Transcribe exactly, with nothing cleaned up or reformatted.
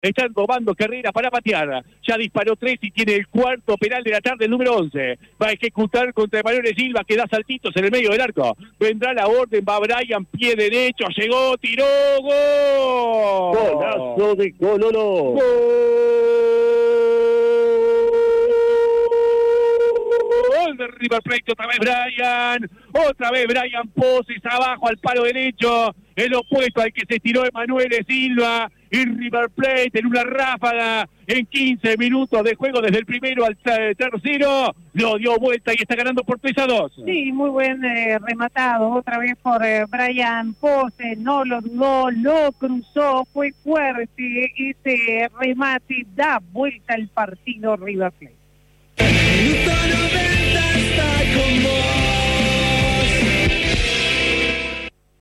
Están robando carreras para patear. Ya disparó tres y tiene el cuarto penal de la tarde, el número once. Va a ejecutar contra Emanuel Silva, que da saltitos en el medio del arco. Vendrá la orden, va Brian, pie derecho, llegó, tiró, ¡gol! Golazo de Cololo. ¡Gol! De River Plate, otra vez Brian, otra vez Brian Poses abajo al palo derecho, el opuesto al que se tiró Emanuel Silva, y River Plate en una ráfaga en quince minutos de juego desde el primero al tercero, lo dio vuelta y está ganando por tres a dos. Sí, muy buen eh, rematado, otra vez por eh, Brian Poses, no lo dudó, lo cruzó, fue fuerte ese remate, da vuelta el partido River Plate. Minuto noventa está con vos.